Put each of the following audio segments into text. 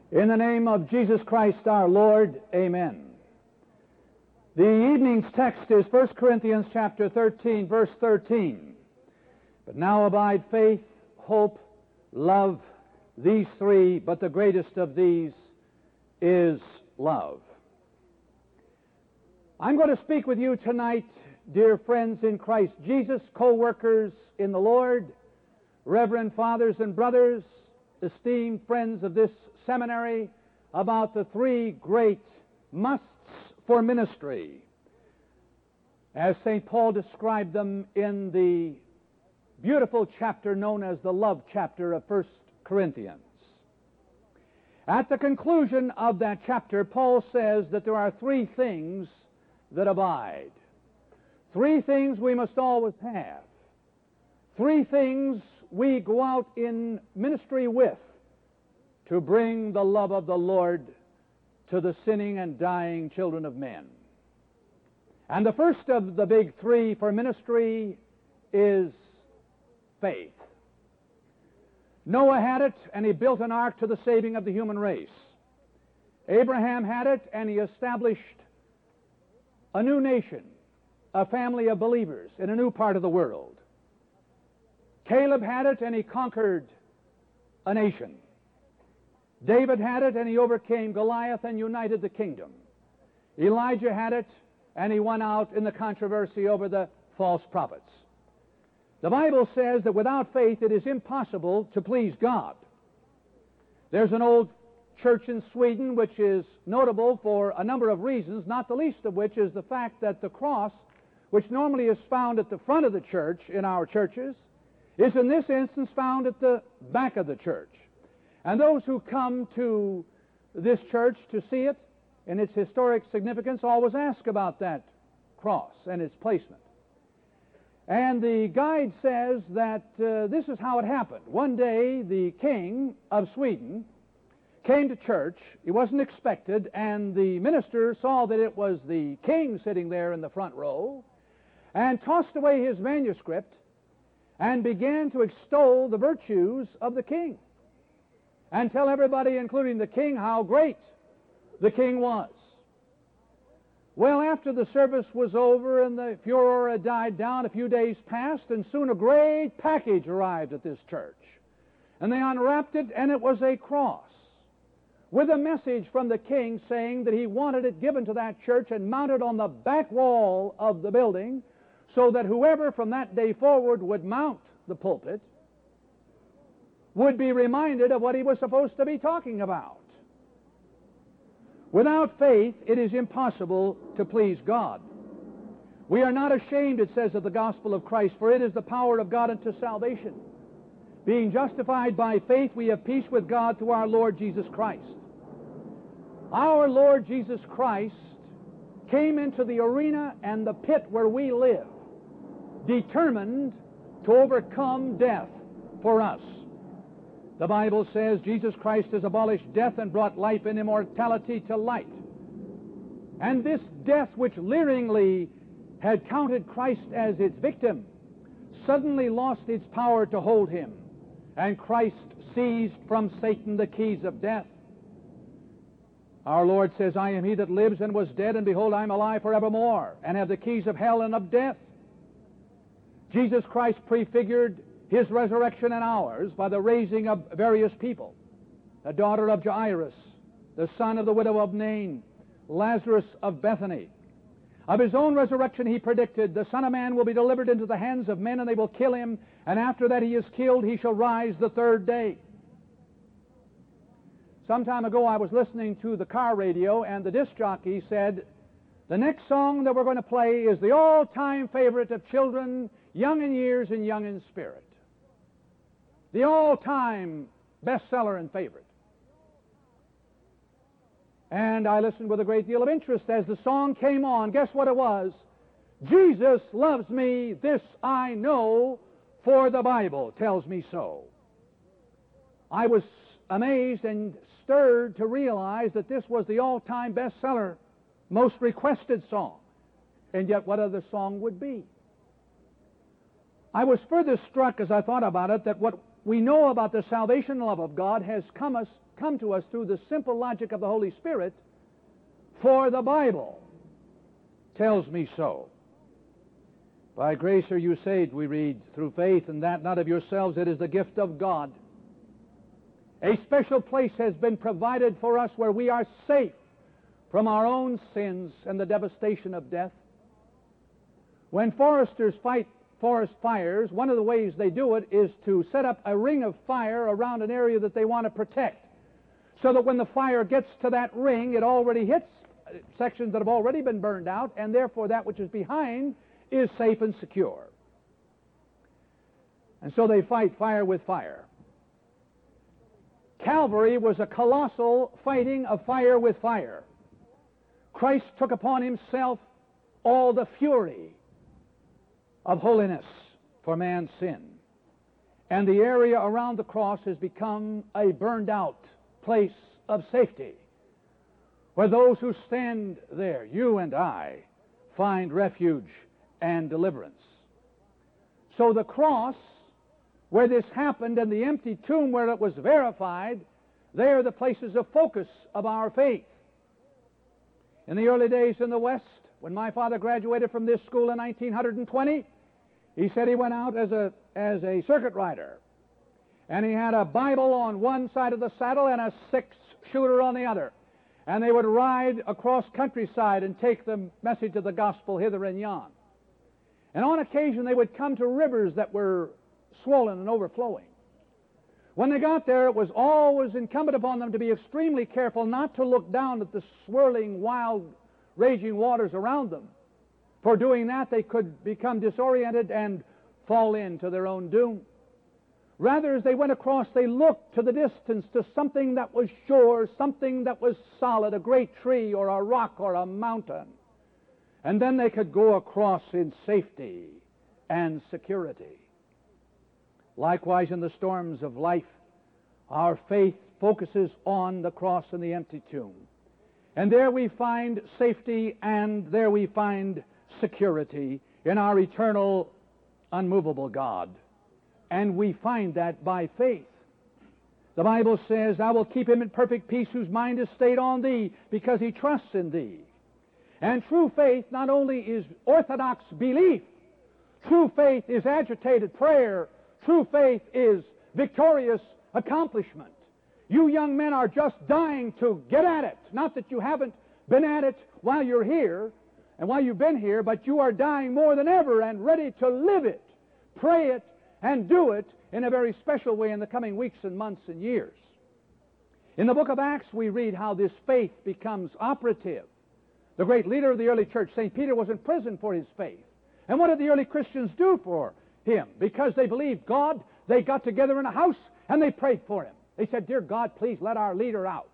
In the name of Jesus Christ our Lord, amen. The evening's text is 1 Corinthians chapter 13, verse 13. But now abide faith, hope, love, these three, but the greatest of these is love. I'm going to speak with you tonight, dear friends in Christ Jesus, co-workers in the Lord, reverend fathers and brothers, esteemed friends of this seminary, about the three great musts for ministry, as St. Paul described them in the beautiful chapter known as the love chapter of 1 Corinthians. At the conclusion of that chapter, Paul says that there are three things that abide. Three things we must always have. Three things we go out in ministry with to bring the love of the Lord to the sinning and dying children of men. And the first of the big three for ministry is faith. Noah had it, and he built an ark to the saving of the human race. Abraham had it, and he established a new nation, a family of believers in a new part of the world. Caleb had it, and he conquered a nation. David had it, and he overcame Goliath and united the kingdom. Elijah had it, and he won out in the controversy over the false prophets. The Bible says that without faith it is impossible to please God. There's an old church in Sweden which is notable for a number of reasons, not the least of which is the fact that the cross, which normally is found at the front of the church in our churches, is in this instance found at the back of the church. And those who come to this church to see it in its historic significance always ask about that cross and its placement. And the guide says that this is how it happened. One day, the king of Sweden came to church. He wasn't expected, and the minister saw that it was the king sitting there in the front row and tossed away his manuscript and began to extol the virtues of the king and tell everybody, including the king, how great the king was. Well, after the service was over and the furor had died down, a few days passed, and soon a great package arrived at this church. And they unwrapped it, and it was a cross with a message from the king saying that he wanted it given to that church and mounted on the back wall of the building so that whoever from that day forward would mount the pulpit would be reminded of what he was supposed to be talking about. Without faith, it is impossible to please God. We are not ashamed, it says, of the gospel of Christ, for it is the power of God unto salvation. Being justified by faith, we have peace with God through our Lord Jesus Christ. Our Lord Jesus Christ came into the arena and the pit where we live, determined to overcome death for us. The Bible says Jesus Christ has abolished death and brought life and immortality to light. And this death, which leeringly had counted Christ as its victim, suddenly lost its power to hold him, and Christ seized from Satan the keys of death. Our Lord says, I am he that lives and was dead, and behold, I am alive forevermore, and have the keys of hell and of death. Jesus Christ prefigured his resurrection and ours by the raising of various people. The daughter of Jairus, the son of the widow of Nain, Lazarus of Bethany. Of his own resurrection he predicted, the Son of Man will be delivered into the hands of men, and they will kill him, and after that he is killed, he shall rise the third day. Some time ago I was listening to the car radio, and the disc jockey said, the next song that we're going to play is the all-time favorite of children, young in years and young in spirit. The all-time bestseller and favorite. And I listened with a great deal of interest as the song came on. Guess what it was? Jesus loves me, this I know, for the Bible tells me so. I was amazed and stirred to realize that this was the all-time bestseller, most requested song. And yet what other song would be? I was further struck as I thought about it that what we know about the salvation and love of God has come to us through the simple logic of the Holy Spirit, for the Bible tells me so. By grace are you saved, we read, through faith, and that not of yourselves, it is the gift of God. A special place has been provided for us where we are safe from our own sins and the devastation of death. When foresters fight forest fires, one of the ways they do it is to set up a ring of fire around an area that they want to protect, so that when the fire gets to that ring, it already hits sections that have already been burned out, and therefore that which is behind is safe and secure. And so they fight fire with fire. Calvary was a colossal fighting of fire with fire. Christ took upon himself all the fury of holiness for man's sin. And the area around the cross has become a burned out place of safety, where those who stand there, you and I, find refuge and deliverance. So the cross, where this happened, and the empty tomb where it was verified, they are the places of focus of our faith. In the early days in the West, when my father graduated from this school in 1920, he said he went out as a circuit rider, and he had a Bible on one side of the saddle and a six-shooter on the other, and they would ride across countryside and take the message of the gospel hither and yon. And on occasion they would come to rivers that were swollen and overflowing. When they got there, it was always incumbent upon them to be extremely careful not to look down at the swirling, wild, raging waters around them. For doing that, they could become disoriented and fall into their own doom. Rather, as they went across, they looked to the distance to something that was sure, something that was solid, a great tree or a rock or a mountain. And then they could go across in safety and security. Likewise, in the storms of life, our faith focuses on the cross and the empty tomb. And there we find safety, and there we find security in our eternal, unmovable God. And we find that by faith. The Bible says, I will keep him in perfect peace whose mind is stayed on thee, because he trusts in thee. And true faith not only is orthodox belief, true faith is agitated prayer. True faith is victorious accomplishment. You young men are just dying to get at it. Not that you haven't been at it while you're here and while you've been here, but you are dying more than ever and ready to live it, pray it, and do it in a very special way in the coming weeks and months and years. In the book of Acts, we read how this faith becomes operative. The great leader of the early church, St. Peter, was in prison for his faith. And what did the early Christians do for him? Because they believed God, they got together in a house and they prayed for him. They said, Dear God, please let our leader out.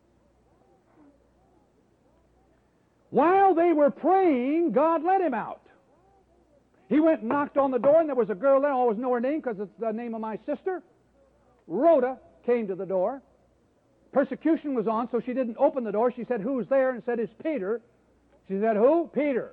While they were praying, God let him out. He went and knocked on the door, and there was a girl there. I always know her name because it's the name of my sister. Rhoda came to the door. Persecution was on, so she didn't open the door. She said, Who's there? And said, It's Peter. She said, Who? Peter.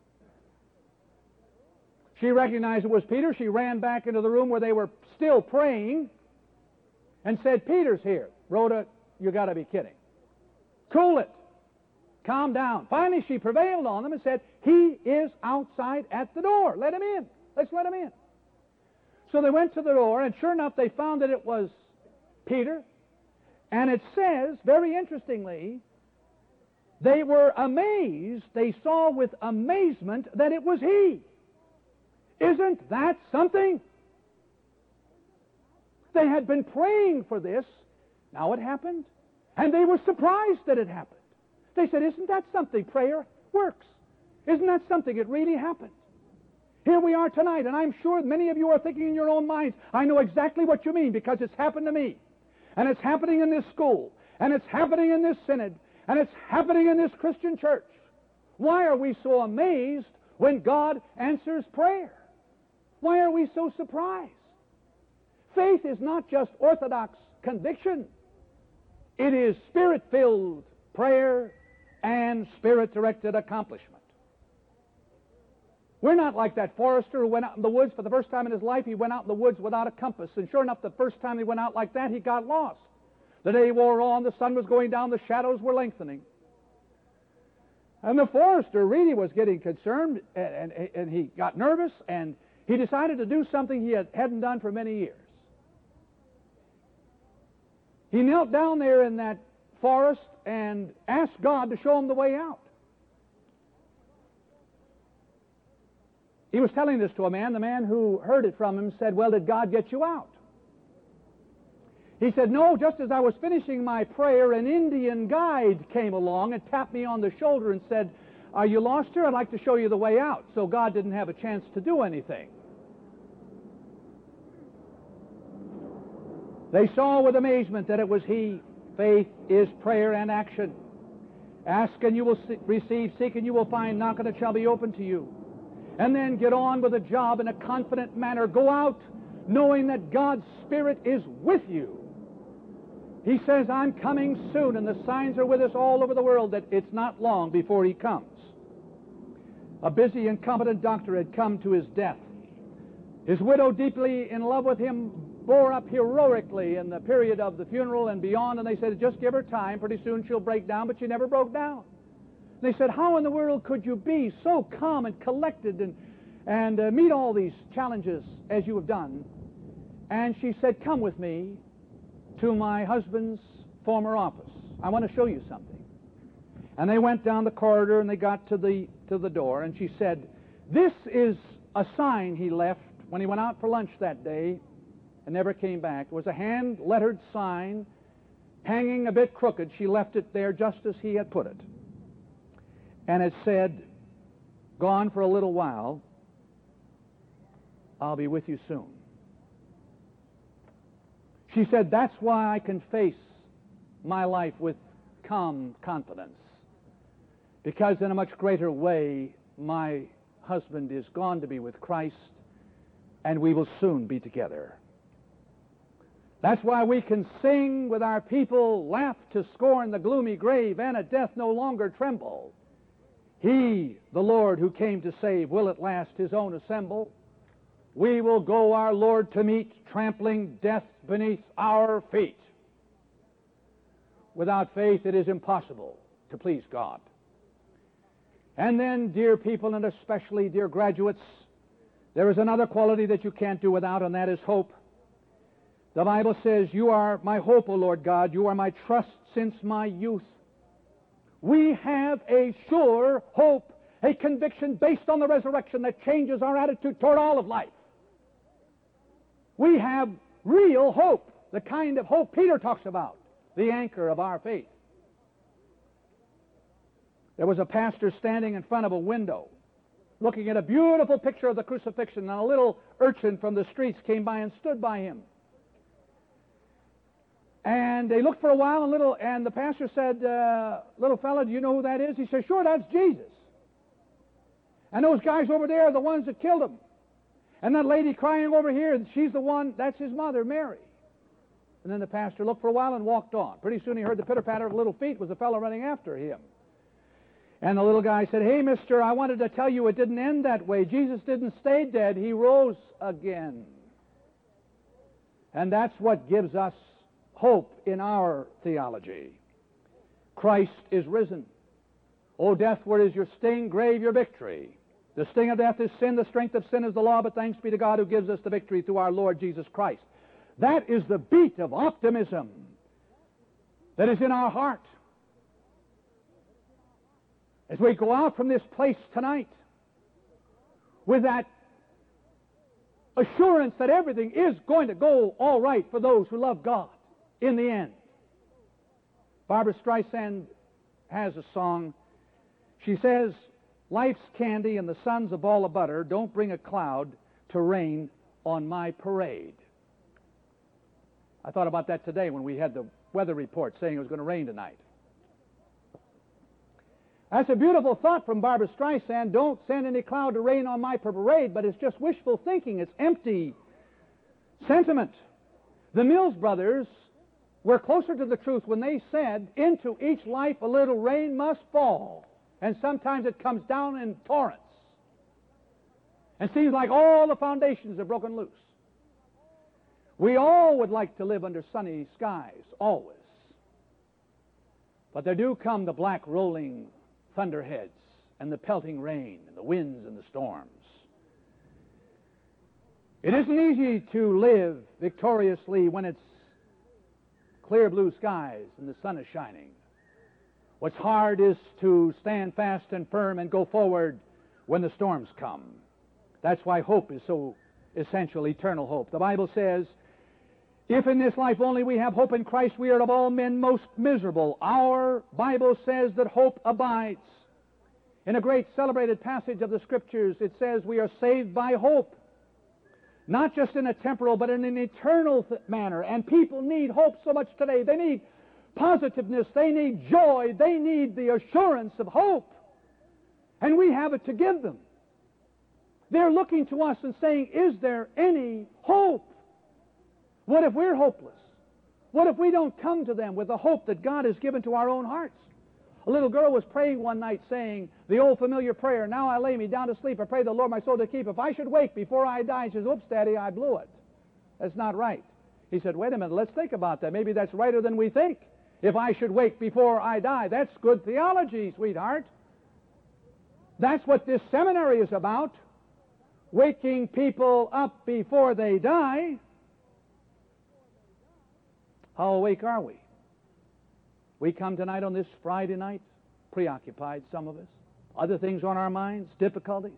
She recognized it was Peter. She ran back into the room where they were still praying and said, Peter's here. Rhoda, you got to be kidding. Cool it. Calm down. Finally, she prevailed on them and said, He is outside at the door. Let him in. Let's let him in. So they went to the door, and sure enough, they found that it was Peter. And it says, very interestingly, they were amazed. They saw with amazement that it was he. Isn't that something? They had been praying for this. Now it happened. And they were surprised that it happened. They said, Isn't that something? Prayer works. Isn't that something? It really happened. Here we are tonight, and I'm sure many of you are thinking in your own minds, I know exactly what you mean because it's happened to me. And it's happening in this school. And it's happening in this synod. And it's happening in this Christian church. Why are we so amazed when God answers prayer? Why are we so surprised? Faith is not just orthodox conviction. It is Spirit-filled prayer and Spirit-directed accomplishment. We're not like that forester who went out in the woods for the first time in his life. He went out in the woods without a compass. And sure enough, the first time he went out like that, he got lost. The day wore on, the sun was going down, the shadows were lengthening. And the forester really was getting concerned, and he got nervous, and he decided to do something he hadn't done for many years. He knelt down there in that forest and asked God to show him the way out. He was telling this to a man. The man who heard it from him said, "Well, did God get you out?" He said, "No, just as I was finishing my prayer, an Indian guide came along and tapped me on the shoulder and said, 'Are you lost here? I'd like to show you the way out.' So God didn't have a chance to do anything." They saw with amazement that it was he. Faith is prayer and action. Ask and you will receive, seek and you will find, knock and it shall be open to you. And then get on with a job in a confident manner. Go out knowing that God's Spirit is with you. He says, "I'm coming soon," and the signs are with us all over the world that it's not long before He comes. A busy and competent doctor had come to his death. His widow, deeply in love with him, bore up heroically in the period of the funeral and beyond, and they said, "Just give her time, pretty soon she'll break down," but she never broke down. They said, "How in the world could you be so calm and collected and meet all these challenges as you have done?" And she said, "Come with me to my husband's former office. I want to show you something." And they went down the corridor and they got to the door, and she said, "This is a sign he left when he went out for lunch that day and never came back. It was a hand-lettered sign hanging a bit crooked. She left it there just as he had put it. And it said, 'Gone for a little while. I'll be with you soon.'" She said, "That's why I can face my life with calm confidence. Because in a much greater way, my husband is gone to be with Christ, and we will soon be together. That's why we can sing with our people, laugh to scorn the gloomy grave, and at death no longer tremble. He, the Lord who came to save, will at last His own assemble. We will go our Lord to meet, trampling death beneath our feet. Without faith it is impossible to please God." And then, dear people, and especially dear graduates, there is another quality that you can't do without, and that is hope. The Bible says, "You are my hope, O Lord God. You are my trust since my youth." We have a sure hope, a conviction based on the resurrection that changes our attitude toward all of life. We have real hope, the kind of hope Peter talks about, the anchor of our faith. There was a pastor standing in front of a window, looking at a beautiful picture of the crucifixion, and a little urchin from the streets came by and stood by him. And they looked for a while, and the pastor said, "Little fella, do you know who that is?" He said, "Sure, that's Jesus. And those guys over there are the ones that killed him. And that lady crying over here, she's the one, that's his mother, Mary." And then the pastor looked for a while and walked on. Pretty soon he heard the pitter-patter of little feet. It was a fellow running after him. And the little guy said, "Hey, mister, I wanted to tell you it didn't end that way. Jesus didn't stay dead. He rose again." And that's what gives us hope in our theology. Christ is risen. O death, where is your sting? Grave, your victory. The sting of death is sin. The strength of sin is the law. But thanks be to God who gives us the victory through our Lord Jesus Christ. That is the beat of optimism that is in our heart. As we go out from this place tonight with that assurance that everything is going to go all right for those who love God in the end. Barbra Streisand has a song. She says, "Life's candy and the sun's a ball of butter. Don't bring a cloud to rain on my parade." I thought about that today when we had the weather report saying it was going to rain tonight. That's a beautiful thought from Barbra Streisand. Don't send any cloud to rain on my parade, but it's just wishful thinking. It's empty sentiment. The Mills brothers were closer to the truth when they said, "Into each life a little rain must fall, and sometimes it comes down in torrents." And it seems like all the foundations are broken loose. We all would like to live under sunny skies, always. But there do come the black rolling thunderheads and the pelting rain and the winds and the storms. It isn't easy to live victoriously when it's clear blue skies and the sun is shining. What's hard is to stand fast and firm and go forward when the storms come. That's why hope is so essential, eternal hope. The Bible says, if in this life only we have hope in Christ, we are of all men most miserable. Our Bible says that hope abides. In a great celebrated passage of the Scriptures, it says we are saved by hope. Not just in a temporal, but in an eternal manner. And people need hope so much today. They need positiveness. They need joy. They need the assurance of hope. And we have it to give them. They're looking to us and saying, is there any hope? What if we're hopeless? What if we don't come to them with the hope that God has given to our own hearts? A little girl was praying one night saying the old familiar prayer, now I lay me down to sleep, I pray the Lord my soul to keep. If I should wake before I die, she says, oops, Daddy, I blew it. That's not right. He said, wait a minute, let's think about that. Maybe that's righter than we think. If I should wake before I die, that's good theology, sweetheart. That's what this seminary is about. Waking people up before they die. How awake are we? We come tonight on this Friday night, preoccupied, some of us. Other things on our minds, difficulties.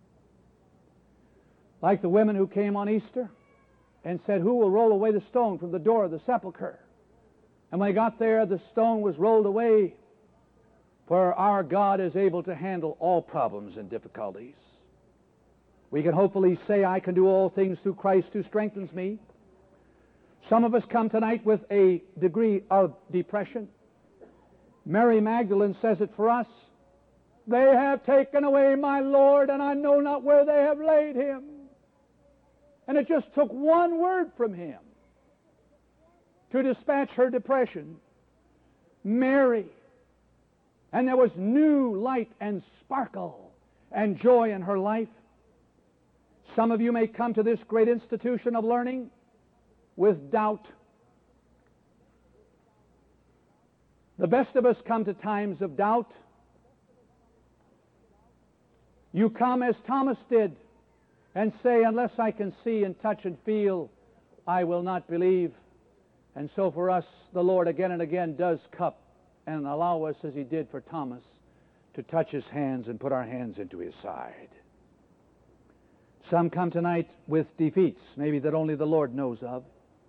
Like the women who came on Easter and said, who will roll away the stone from the door of the sepulchre? And when they got there, the stone was rolled away, for our God is able to handle all problems and difficulties. We can hopefully say, I can do all things through Christ who strengthens me. Some of us come tonight with a degree of depression. Mary Magdalene says it for us. They have taken away my Lord, and I know not where they have laid him. And it just took one word from him to dispatch her depression. Mary. And there was new light and sparkle and joy in her life. Some of you may come to this great institution of learning with doubt. The best of us come to times of doubt. You come as Thomas did and say, unless I can see and touch and feel, I will not believe. And so for us, the Lord again and again does cup and allow us, as he did for Thomas, to touch his hands and put our hands into his side. Some come tonight with defeats, maybe that only the Lord knows of.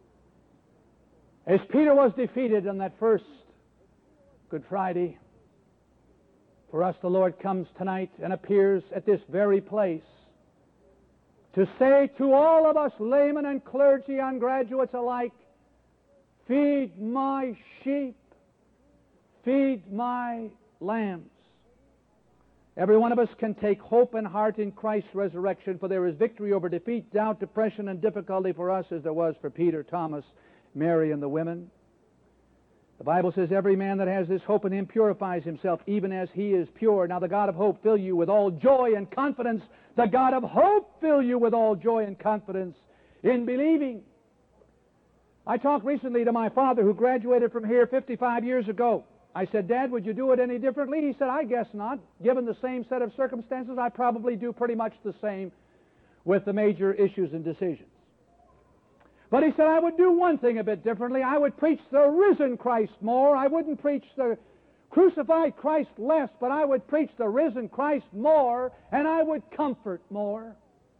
As Peter was defeated on that first Good Friday, for us the Lord comes tonight and appears at this very place to say to all of us, laymen and clergy and graduates alike, feed my sheep, feed my lambs. Every one of us can take hope and heart in Christ's resurrection, for there is victory over defeat, doubt, depression, and difficulty for us as there was for Peter, Thomas, Mary, and the women. The Bible says every man that has this hope in him purifies himself even as he is pure. Now the God of hope fill you with all joy and confidence. The God of hope fill you with all joy and confidence in believing. I talked recently to my father who graduated from here 55 years ago. I said, Dad, would you do it any differently? He said, I guess not. Given the same set of circumstances, I probably do pretty much the same with the major issues and decisions. But he said, I would do one thing a bit differently. I would preach the risen Christ more. I wouldn't preach the crucified Christ less, but I would preach the risen Christ more, and I would comfort more.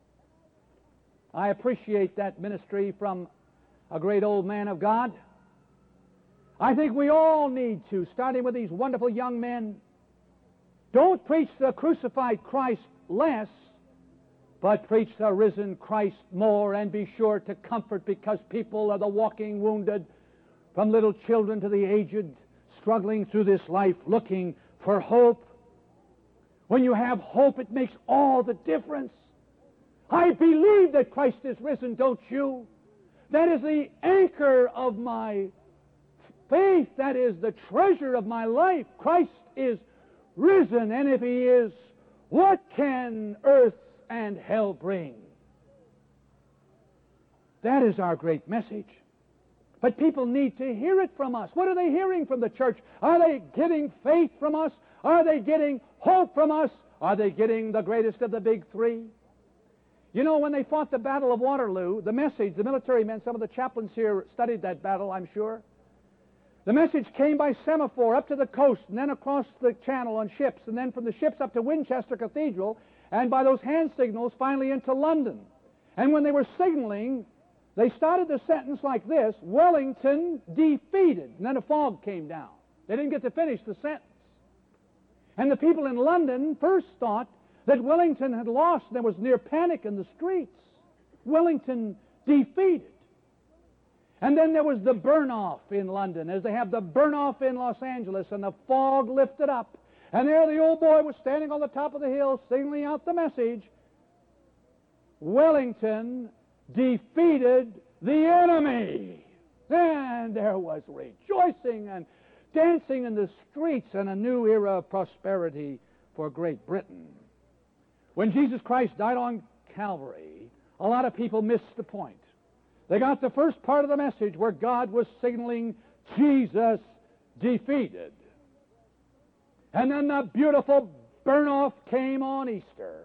I appreciate that ministry from a great old man of God. I think we all need to, starting with these wonderful young men. Don't preach the crucified Christ less, but preach the risen Christ more, and be sure to comfort, because people are the walking wounded, from little children to the aged, struggling through this life looking for hope. When you have hope, it makes all the difference. I believe that Christ is risen, don't you? That is the anchor of my faith. That is the treasure of my life. Christ is risen, and if he is, what can earth and hell bring. That is our great message. But people need to hear it from us. What are they hearing from the church? Are they getting faith from us? Are they getting hope from us? Are they getting the greatest of the big three? You know, when they fought the Battle of Waterloo, the message, the military men, some of the chaplains here studied that battle, I'm sure. The message came by semaphore up to the coast and then across the channel on ships, and then from the ships up to Winchester Cathedral, and by those hand signals finally into London. And when they were signaling, they started the sentence like this: Wellington defeated. And then a fog came down. They didn't get to finish the sentence. And the people in London first thought that Wellington had lost. There was near panic in the streets. Wellington defeated. And then there was the burn-off in London, as they have the burn-off in Los Angeles, and the fog lifted up. And there the old boy was standing on the top of the hill signaling out the message: Wellington defeated the enemy. And there was rejoicing and dancing in the streets, and a new era of prosperity for Great Britain. When Jesus Christ died on Calvary, a lot of people missed the point. They got the first part of the message where God was signaling Jesus defeated. And then the beautiful burn-off came on Easter.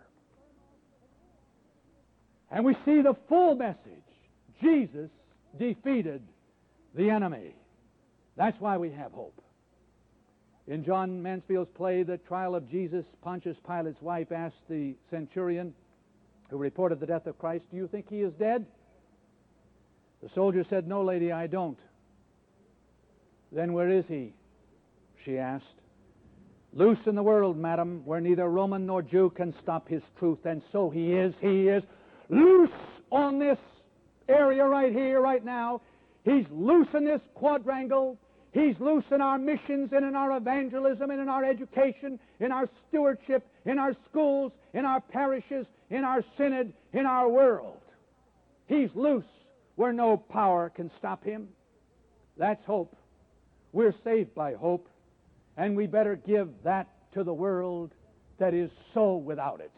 And we see the full message. Jesus defeated the enemy. That's why we have hope. In John Mansfield's play, The Trial of Jesus, Pontius Pilate's wife asked the centurion who reported the death of Christ, "Do you think he is dead?" The soldier said, "No, lady, I don't." "Then where is he?" she asked. "Loose in the world, madam, where neither Roman nor Jew can stop his truth." And so he is loose on this area right here, right now. He's loose in this quadrangle. He's loose in our missions and in our evangelism and in our education, in our stewardship, in our schools, in our parishes, in our synod, in our world. He's loose where no power can stop him. That's hope. We're saved by hope, and we better give that to the world that is so without it.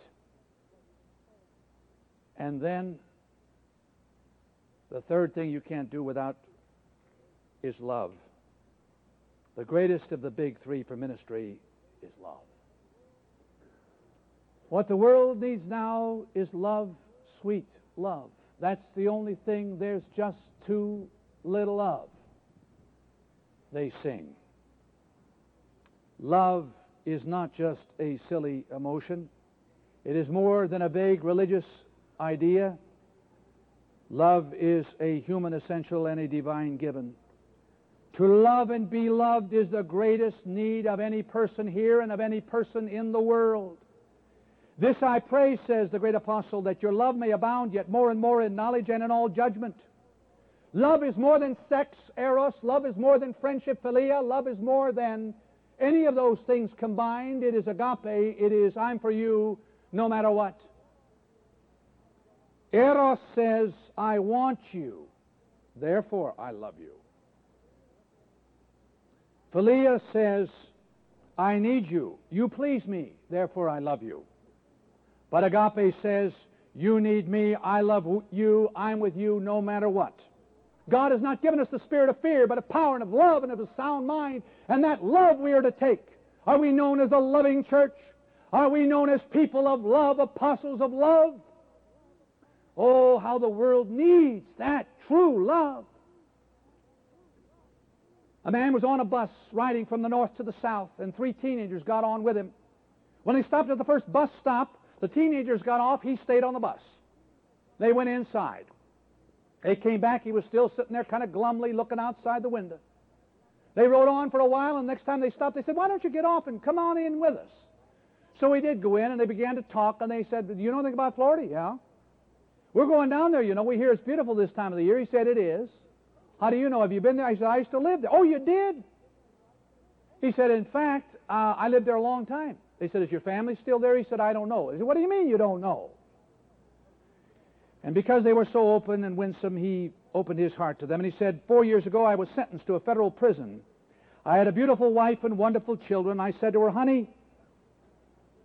And then, the third thing you can't do without is love. The greatest of the big three for ministry is love. What the world needs now is love, sweet love. That's the only thing there's just too little of, they sing. Love is not just a silly emotion. It is more than a vague religious idea. Love is a human essential and a divine given. To love and be loved is the greatest need of any person here and of any person in the world. This I pray, says the great apostle, that your love may abound yet more and more in knowledge and in all judgment. Love is more than sex, eros. Love is more than friendship, philia. Love is more than any of those things combined. It is agape. It is I'm for you no matter what. Eros says, I want you, therefore I love you. Philia says, I need you. You please me, therefore I love you. But agape says, you need me, I love you, I'm with you no matter what. God has not given us the spirit of fear, but of power and of love and of a sound mind, and that love we are to take. Are we known as a loving church? Are we known as people of love, apostles of love? Oh, how the world needs that true love. A man was on a bus riding from the north to the south, and 3 teenagers got on with him. When they stopped at the first bus stop, the teenagers got off, he stayed on the bus. They went inside. They came back, he was still sitting there kind of glumly looking outside the window. They rode on for a while, and next time they stopped, they said, why don't you get off and come on in with us? So he did go in, and they began to talk, and they said, do you know anything about Florida? Yeah. We're going down there, you know. We hear it's beautiful this time of the year. He said, it is. How do you know? Have you been there? I said, I used to live there. Oh, you did? He said, in fact, I lived there a long time. They said, is your family still there? He said, I don't know. They said, what do you mean you don't know? And because they were so open and winsome, he opened his heart to them. And he said, 4 years ago, I was sentenced to a federal prison. I had a beautiful wife and wonderful children. I said to her, honey,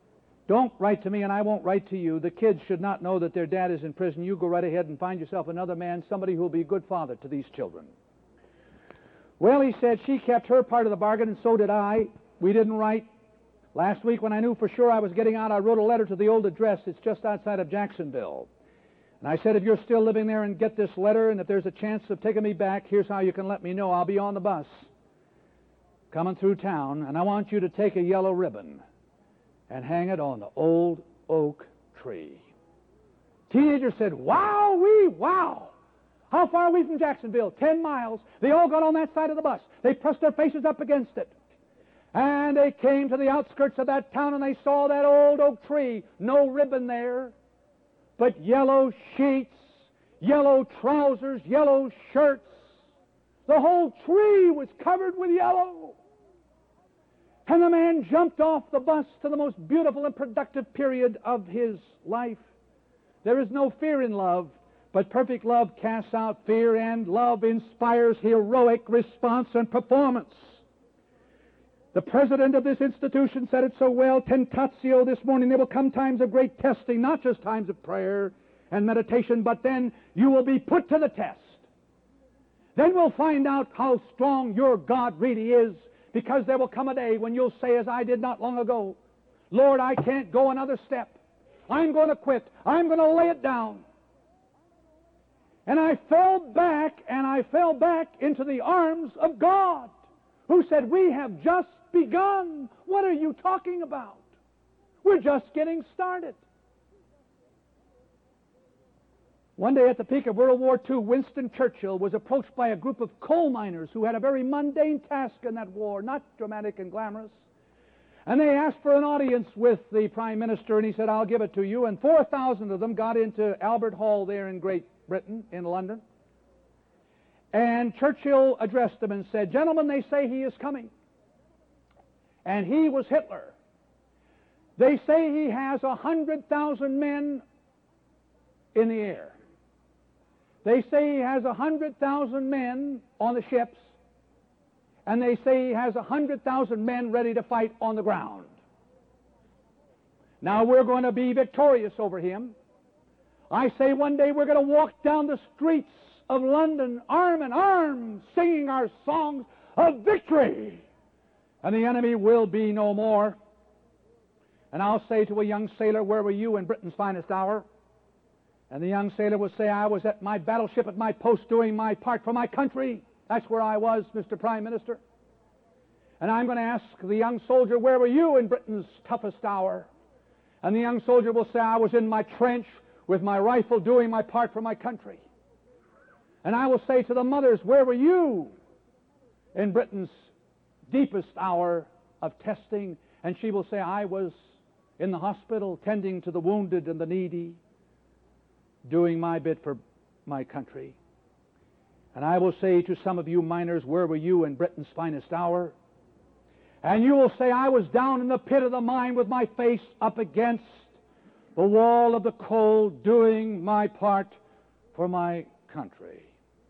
Don't write to me and I won't write to you. The kids should not know that their dad is in prison. You go right ahead and find yourself another man, somebody who will be a good father to these children. Well, he said, she kept her part of the bargain and so did I. We didn't write. Last week when I knew for sure I was getting out, I wrote a letter to the old address. It's just outside of Jacksonville. And I said, if you're still living there and get this letter, and if there's a chance of taking me back, here's how you can let me know. I'll be on the bus coming through town, and I want you to take a yellow ribbon and hang it on the old oak tree. Teenager said, wow. How far are we from Jacksonville? 10 miles. They all got on that side of the bus. They pressed their faces up against it. And they came to the outskirts of that town, and they saw that old oak tree. No ribbon there, but yellow sheets, yellow trousers, yellow shirts. The whole tree was covered with yellow. And the man jumped off the bus to the most beautiful and productive period of his life. There is no fear in love, but perfect love casts out fear, and love inspires heroic response and performance. The president of this institution said it so well, Tentatio, this morning. There will come times of great testing, not just times of prayer and meditation, but then you will be put to the test. Then we'll find out how strong your God really is, because there will come a day when you'll say, as I did not long ago, Lord, I can't go another step. I'm going to quit. I'm going to lay it down. And I fell back into the arms of God, who said, we have just begun. What are you talking about? We're just getting started. One day at the peak of World War II, Winston Churchill was approached by a group of coal miners who had a very mundane task in that war, not dramatic and glamorous. And they asked for an audience with the Prime Minister, and he said, I'll give it to you. And 4,000 of them got into Albert Hall there in Great Britain, in London. And Churchill addressed them and said, gentlemen, they say he is coming. And he was Hitler. They say he has 100,000 men in the air. They say he has 100,000 men on the ships, and they say he has 100,000 men ready to fight on the ground. Now we're going to be victorious over him. I say one day we're going to walk down the streets of London arm in arm, singing our songs of victory, and the enemy will be no more. And I'll say to a young sailor, where were you in Britain's finest hour? And the young sailor will say, I was at my battleship at my post doing my part for my country. That's where I was, Mr. Prime Minister. And I'm going to ask the young soldier, where were you in Britain's toughest hour? And the young soldier will say, I was in my trench with my rifle doing my part for my country. And I will say to the mothers, where were you in Britain's deepest hour of testing? And she will say, I was in the hospital tending to the wounded and the needy, doing my bit for my country. And I will say to some of you miners, where were you in Britain's finest hour? And you will say, I was down in the pit of the mine with my face up against the wall of the coal, doing my part for my country.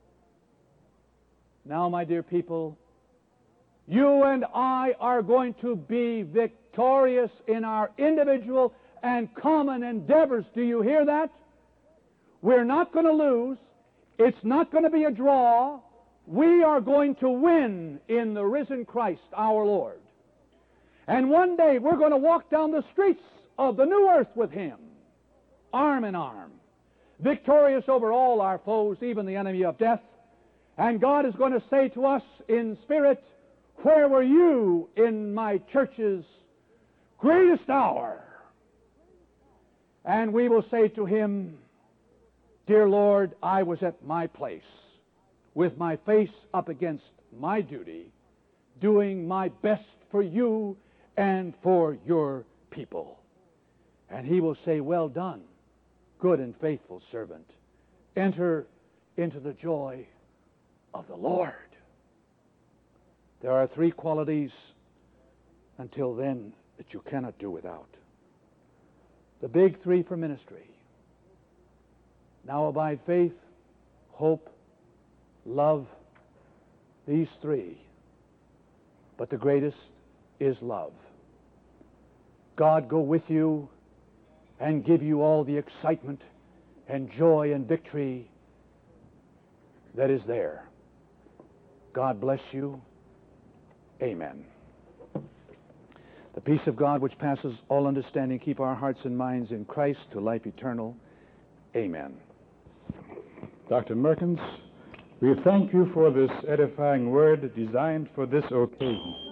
Now, my dear people, you and I are going to be victorious in our individual and common endeavors. Do you hear that? We're not going to lose. It's not going to be a draw. We are going to win in the risen Christ, our Lord. And one day we're going to walk down the streets of the new earth with Him, arm in arm, victorious over all our foes, even the enemy of death. And God is going to say to us in spirit, where were you in my church's greatest hour? And we will say to Him, dear Lord, I was at my place with my face up against my duty, doing my best for you and for your people. And He will say, well done, good and faithful servant. Enter into the joy of the Lord. There are three qualities until then that you cannot do without. The big three for ministry. Now abide faith, hope, love, these three. But the greatest is love. God go with you and give you all the excitement and joy and victory that is there. God bless you. Amen. The peace of God which passes all understanding keep our hearts and minds in Christ to life eternal. Amen. Dr. Merkins, we thank you for this edifying word designed for this occasion.